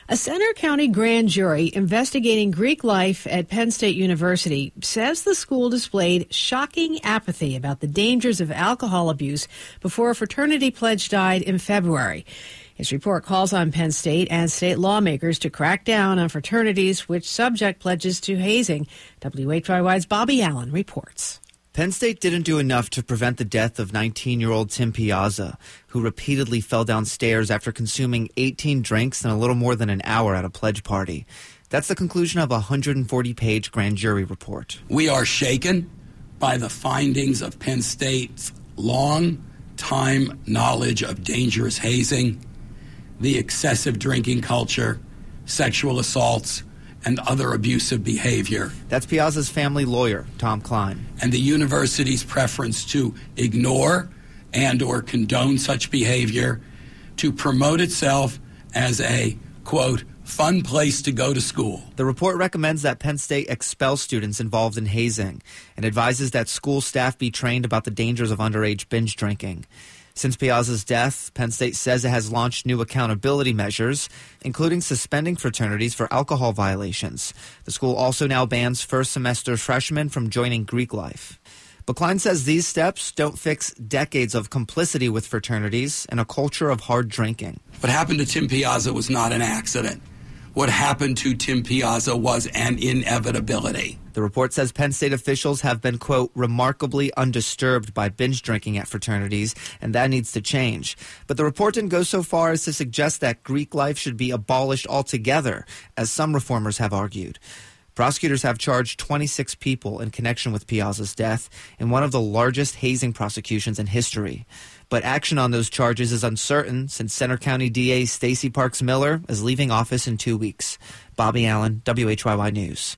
A Center County grand jury investigating Greek life at Penn State University says the school displayed shocking apathy about the dangers of alcohol abuse before a fraternity pledge died in February. His report calls on Penn State and state lawmakers to crack down on fraternities which subject pledges to hazing. WHYY's Bobby Allen reports. Penn State didn't do enough to prevent the death of 19-year-old Tim Piazza, who repeatedly fell downstairs after consuming 18 drinks in a little more than an hour at a pledge party. That's the conclusion of a 140-page grand jury report. We are shaken by the findings of Penn State's long-time knowledge of dangerous hazing, the excessive drinking culture, sexual assaults, and other abusive behavior. That's Piazza's family lawyer, Tom Klein. And the university's preference to ignore and or condone such behavior, to promote itself as a, quote, fun place to go to school. The report recommends that Penn State expel students involved in hazing and advises that school staff be trained about the dangers of underage binge drinking. Since Piazza's death, Penn State says it has launched new accountability measures, including suspending fraternities for alcohol violations. The school also now bans first-semester freshmen from joining Greek life. But Klein says these steps don't fix decades of complicity with fraternities and a culture of hard drinking. What happened to Tim Piazza was not an accident. What happened to Tim Piazza was an inevitability. The report says Penn State officials have been, quote, remarkably undisturbed by binge drinking at fraternities, and that needs to change. But the report didn't go so far as to suggest that Greek life should be abolished altogether, as some reformers have argued. Prosecutors have charged 26 people in connection with Piazza's death in one of the largest hazing prosecutions in history. But action on those charges is uncertain since Center County DA Stacey Parks Miller is leaving office in 2 weeks. Bobby Allen, WHYY News.